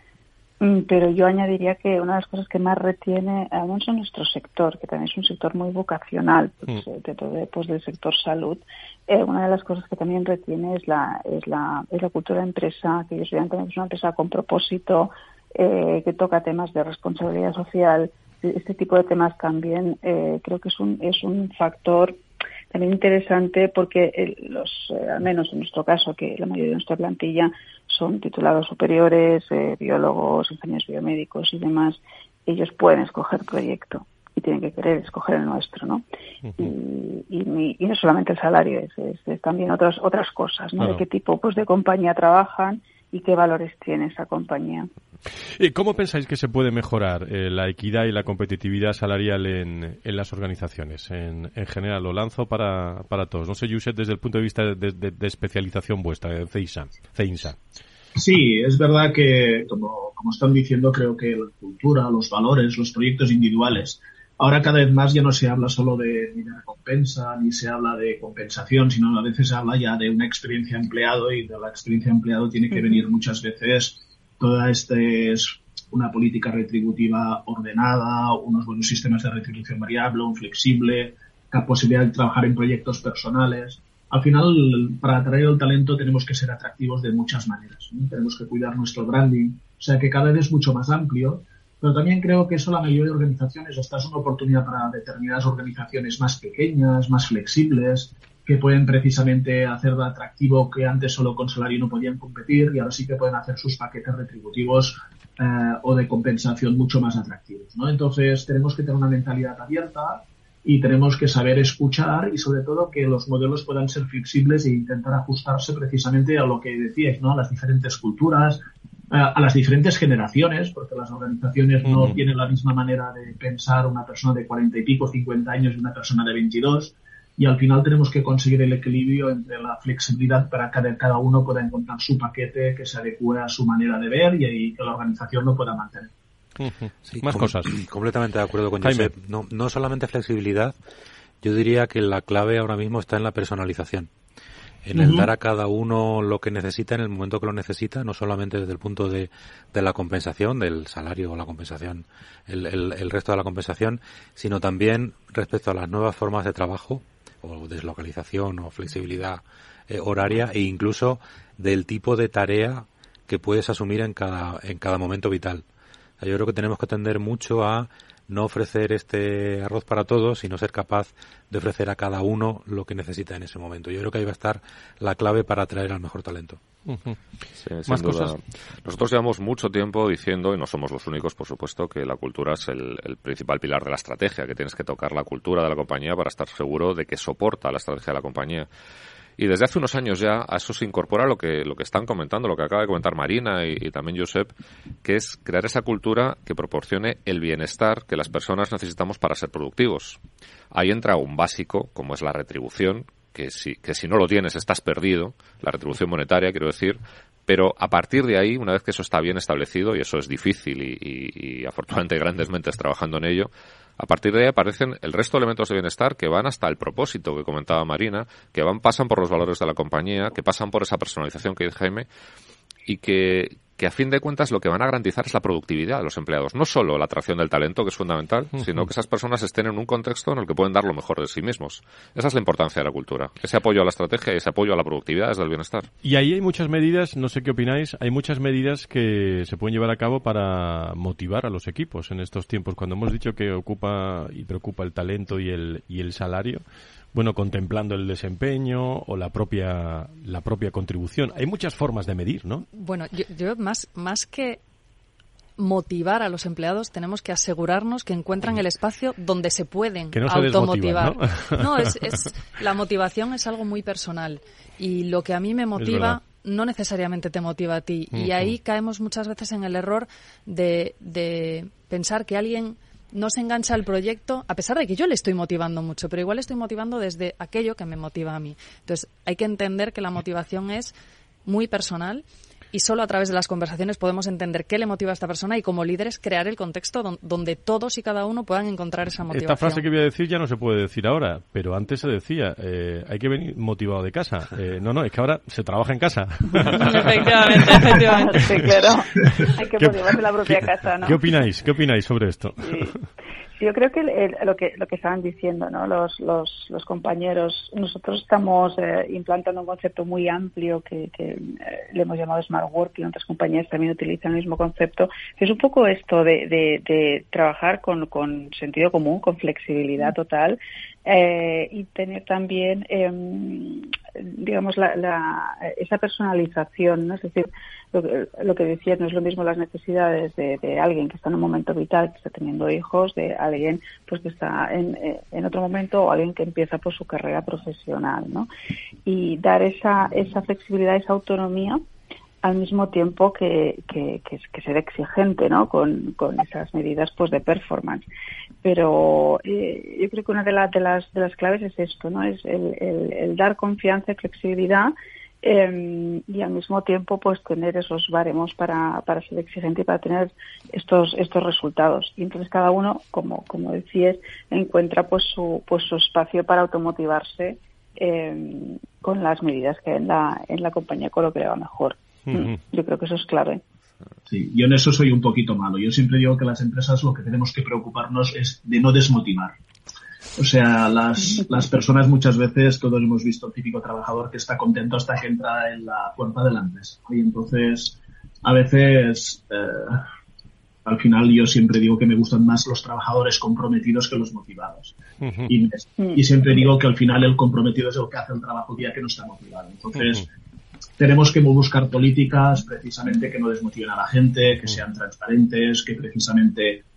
Mm, pero yo añadiría que una de las cosas que más retiene, al menos en nuestro sector, que también es un sector muy vocacional, pues, mm. de todo, pues, del sector salud, eh, una de las cosas que también retiene es la, es la, es la cultura de empresa, que ellos vean que es una empresa con propósito, Eh, que toca temas de responsabilidad social. Este tipo de temas también eh, creo que es un es un factor también interesante porque el, los eh, al menos en nuestro caso, que la mayoría de nuestra plantilla son titulados superiores, eh, biólogos, ingenieros biomédicos y demás, ellos pueden escoger proyecto y tienen que querer escoger el nuestro, ¿no? Uh-huh. y, y, y no solamente el salario, es, es, es también otras otras cosas, ¿no? Claro. De qué tipo pues de compañía trabajan y qué valores tiene esa compañía. ¿Cómo pensáis que se puede mejorar eh, la equidad y la competitividad salarial en, en las organizaciones? En, en general, lo lanzo para, para todos. No sé, Josep, desde el punto de vista de, de, de especialización vuestra, de CEINSA. CEINSA. Sí, es verdad que, como, como están diciendo, creo que la cultura, los valores, los proyectos individuales, ahora cada vez más ya no se habla solo de, ni de recompensa, ni se habla de compensación, sino a veces se habla ya de una experiencia empleado, y de la experiencia empleado tiene que venir muchas veces toda esta es una política retributiva ordenada, unos buenos sistemas de retribución variable, un flexible, la posibilidad de trabajar en proyectos personales. Al final, para atraer el talento tenemos que ser atractivos de muchas maneras, ¿no? Tenemos que cuidar nuestro branding, o sea que cada vez es mucho más amplio. Pero también creo que eso la mayoría de organizaciones, esta es una oportunidad para determinadas organizaciones más pequeñas, más flexibles, que pueden precisamente hacer de atractivo que antes solo con salario no podían competir y ahora sí que pueden hacer sus paquetes retributivos eh, o de compensación mucho más atractivos, ¿no? Entonces tenemos que tener una mentalidad abierta y tenemos que saber escuchar y sobre todo que los modelos puedan ser flexibles e intentar ajustarse precisamente a lo que decíais, ¿no? A las diferentes culturas, a las diferentes generaciones, porque las organizaciones no uh-huh. tienen la misma manera de pensar una persona de cuarenta y pico, cincuenta años y una persona de veintidós, y al final tenemos que conseguir el equilibrio entre la flexibilidad para que cada uno pueda encontrar su paquete que se adecue a su manera de ver y, y que la organización lo pueda mantener. Uh-huh. Sí, Más com- cosas. Completamente de acuerdo con Josep. No, no solamente flexibilidad, yo diría que la clave ahora mismo está en la personalización. En el uh-huh. dar a cada uno lo que necesita en el momento que lo necesita, no solamente desde el punto de, de la compensación, del salario o la compensación, el, el, el resto de la compensación, sino también respecto a las nuevas formas de trabajo, o deslocalización o flexibilidad eh, horaria, e incluso del tipo de tarea que puedes asumir en cada, en cada momento vital. Yo creo que tenemos que atender mucho a no ofrecer este arroz para todos, sino ser capaz de ofrecer a cada uno lo que necesita en ese momento. Yo creo que ahí va a estar la clave para atraer al mejor talento. Uh-huh. Sí, Más cosas. Nosotros llevamos mucho tiempo diciendo, y no somos los únicos, por supuesto, que la cultura es el, el principal pilar de la estrategia, que tienes que tocar la cultura de la compañía para estar seguro de que soporta la estrategia de la compañía. Y desde hace unos años ya a eso se incorpora lo que lo que están comentando, lo que acaba de comentar Marina y, y también Josep, que es crear esa cultura que proporcione el bienestar que las personas necesitamos para ser productivos. Ahí entra un básico, como es la retribución, que si, que si no lo tienes estás perdido, la retribución monetaria, quiero decir, pero a partir de ahí, una vez que eso está bien establecido, y eso es difícil y, y, y afortunadamente hay grandes mentes trabajando en ello, a partir de ahí aparecen el resto de elementos de bienestar que van hasta el propósito que comentaba Marina, que van pasan por los valores de la compañía, que pasan por esa personalización que dice Jaime, y que, que a fin de cuentas lo que van a garantizar es la productividad de los empleados. No solo la atracción del talento, que es fundamental, uh-huh. sino que esas personas estén en un contexto en el que pueden dar lo mejor de sí mismos. Esa es la importancia de la cultura. Ese apoyo a la estrategia y ese apoyo a la productividad desde el bienestar. Y ahí hay muchas medidas, no sé qué opináis, hay muchas medidas que se pueden llevar a cabo para motivar a los equipos en estos tiempos. Cuando hemos dicho que ocupa y preocupa el talento y el, y el salario, bueno, contemplando el desempeño o la propia la propia contribución. Hay muchas formas de medir, ¿no? Bueno, yo, yo más, más que motivar a los empleados, tenemos que asegurarnos que encuentran el espacio donde se pueden que no se automotivar. ¿no? No, es, es, la motivación es algo muy personal. Y lo que a mí me motiva no necesariamente te motiva a ti. Uh-huh. Y ahí caemos muchas veces en el error de, de pensar que alguien no se engancha al proyecto, a pesar de que yo le estoy motivando mucho, pero igual estoy motivando desde aquello que me motiva a mí. Entonces, hay que entender que la motivación es muy personal y solo a través de las conversaciones podemos entender qué le motiva a esta persona y como líderes crear el contexto don- donde todos y cada uno puedan encontrar esa motivación. Esta frase que voy a decir ya no se puede decir ahora, pero antes se decía, eh, hay que venir motivado de casa. Eh, no, no, es que ahora se trabaja en casa. Efectivamente, efectivamente. Sí, claro. Hay que motivarse en la propia ¿qué, casa, ¿no? ¿Qué opináis? ¿Qué opináis sobre esto? Sí. Yo creo que el, el, lo que lo que estaban diciendo, ¿no? Los los, los compañeros, nosotros estamos eh, implantando un concepto muy amplio que, que eh, le hemos llamado Smart Working, otras compañías también utilizan el mismo concepto, que es un poco esto de, de, de trabajar con, con sentido común, con flexibilidad total, eh, y tener también, eh, digamos, la, la, esa personalización, ¿no? Es decir, lo que, lo que decía, no es lo mismo las necesidades de, de alguien que está en un momento vital, que está teniendo hijos, de alguien pues que está en, en otro momento o alguien que empieza por su carrera profesional, ¿no? Y dar esa, esa flexibilidad, esa autonomía, al mismo tiempo que, que, que, que ser exigente, ¿no? Con, con esas medidas pues de performance. Pero eh, yo creo que una de, la, de las de las claves es esto, ¿no? Es el, el, el dar confianza y flexibilidad eh, y al mismo tiempo pues tener esos baremos para, para ser exigente y para tener estos estos resultados. Y entonces cada uno, como como decías, encuentra pues su pues su espacio para automotivarse eh, con las medidas que en la en la compañía con lo que le va mejor. Uh-huh. Yo creo que eso es clave. Sí, yo en eso soy un poquito malo. Yo siempre digo que las empresas lo que tenemos que preocuparnos es de no desmotivar. O sea, las, las personas muchas veces, todos hemos visto el típico trabajador que está contento hasta que entra en la puerta de la empresa. Y entonces, a veces, eh, al final yo siempre digo que me gustan más los trabajadores comprometidos que los motivados. Uh-huh. Y, y siempre digo que al final el comprometido es el que hace el trabajo día que no está motivado. Entonces, uh-huh. tenemos que buscar políticas precisamente que no desmotiven a la gente, que sean transparentes, que precisamente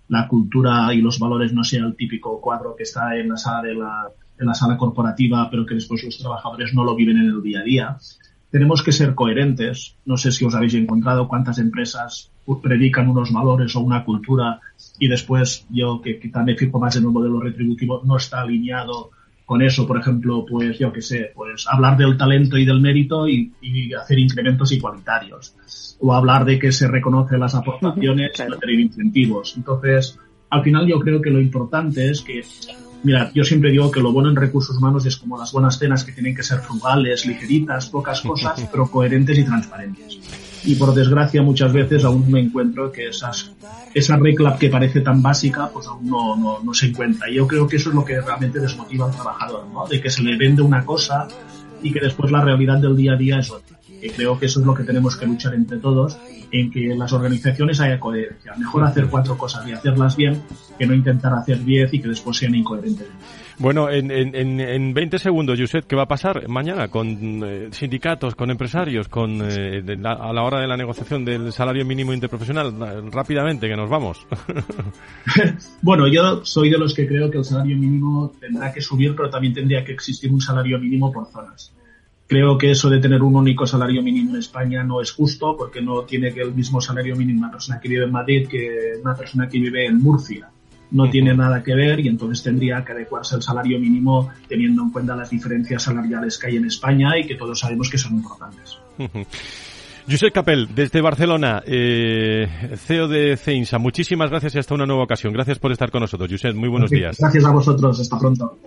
la cultura y los valores no sea el típico cuadro que está en la sala de la, en la sala corporativa, pero que después los trabajadores no lo viven en el día a día. Tenemos que ser coherentes. No sé si os habéis encontrado cuántas empresas predican unos valores o una cultura y después yo, que quizá me fijo más en el modelo retributivo, no está alineado con eso. Por ejemplo, pues yo qué sé, pues hablar del talento y del mérito y, y hacer incrementos igualitarios. O hablar de que se reconocen las aportaciones y no tener incentivos. Entonces, al final yo creo que lo importante es que, mira, yo siempre digo que lo bueno en recursos humanos es como las buenas cenas, que tienen que ser frugales, ligeritas, pocas cosas, pero coherentes y transparentes. Y por desgracia muchas veces aún me encuentro que esas, esa regla que parece tan básica pues aún no, no, no se encuentra. Y yo creo que eso es lo que realmente desmotiva al trabajador, ¿no? De que se le vende una cosa y que después la realidad del día a día es otra. Y creo que eso es lo que tenemos que luchar entre todos, en que en las organizaciones haya coherencia. Mejor hacer cuatro cosas y hacerlas bien que no intentar hacer diez y que después sean incoherentes. Bueno, en, en, en veinte segundos, Josep, ¿qué va a pasar mañana con eh, sindicatos, con empresarios, con eh, de la, a la hora de la negociación del salario mínimo interprofesional? Rápidamente, que nos vamos. Bueno, yo soy de los que creo que el salario mínimo tendrá que subir, pero también tendría que existir un salario mínimo por zonas. Creo que eso de tener un único salario mínimo en España no es justo, porque no tiene que el mismo salario mínimo una persona que vive en Madrid que una persona que vive en Murcia. No tiene nada que ver y entonces tendría que adecuarse el salario mínimo teniendo en cuenta las diferencias salariales que hay en España y que todos sabemos que son importantes. Josep Capel, desde Barcelona, eh, C E O de CEINSA, muchísimas gracias y hasta una nueva ocasión. Gracias por estar con nosotros, Josep, muy buenos días. Gracias a vosotros, hasta pronto.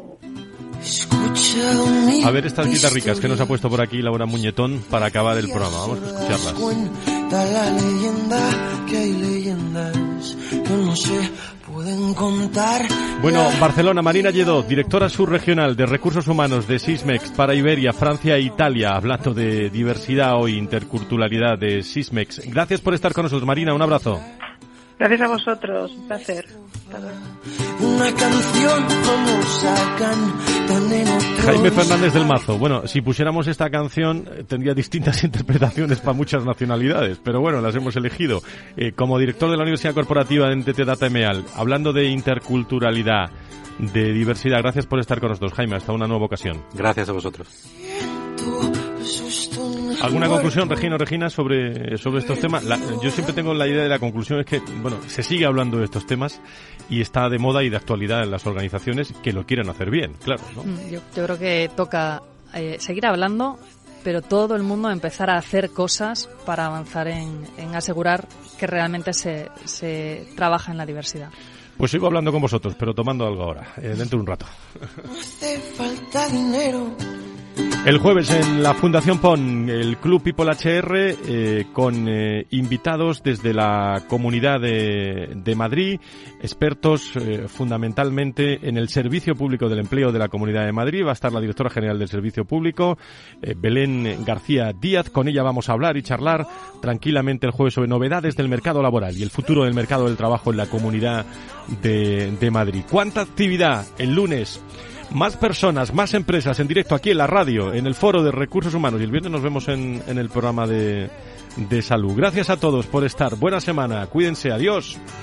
A ver estas guitarricas que nos ha puesto por aquí Laura Muñetón para acabar el programa. Vamos a escucharlas. Cuenta la leyenda que hay leyendas que no se pueden contar. Bueno, Barcelona, Marina Lledó, directora subregional de Recursos Humanos de Sismex para Iberia, Francia e Italia, hablando de diversidad o interculturalidad de Sismex. Gracias por estar con nosotros, Marina, un abrazo. Gracias a vosotros, un placer. Una canción como sacan Jaime Fernández del Mazo. Bueno, si pusiéramos esta canción tendría distintas interpretaciones para muchas nacionalidades, pero bueno, las hemos elegido. Eh, como director de la Universidad Corporativa de N T T Data M E A L, hablando de interculturalidad, de diversidad, gracias por estar con nosotros, Jaime, hasta una nueva ocasión. Gracias a vosotros. ¿Alguna conclusión, Regina o Regina, sobre, sobre estos temas? La, yo siempre tengo la idea de la conclusión es que, bueno, se sigue hablando de estos temas y está de moda y de actualidad en las organizaciones que lo quieren hacer bien, claro, ¿no? Yo, yo creo que toca eh, seguir hablando, pero todo el mundo empezar a hacer cosas para avanzar en, en asegurar que realmente se, se trabaja en la diversidad. Pues sigo hablando con vosotros, pero tomando algo ahora, eh, dentro de un rato. No hace falta dinero. El jueves en la Fundación P O N, el Club People H R, eh, con eh, invitados desde la Comunidad de, de Madrid, expertos eh, fundamentalmente en el Servicio Público del Empleo de la Comunidad de Madrid. Va a estar la directora general del Servicio Público, eh, Belén García Díaz. Con ella vamos a hablar y charlar tranquilamente el jueves sobre novedades del mercado laboral y el futuro del mercado del trabajo en la Comunidad de, de Madrid. ¿Cuánta actividad el lunes? Más personas, más empresas en directo aquí en la radio, en el Foro de Recursos Humanos, y el viernes nos vemos en, en el programa de, de salud. Gracias a todos por estar. Buena semana. Cuídense. Adiós.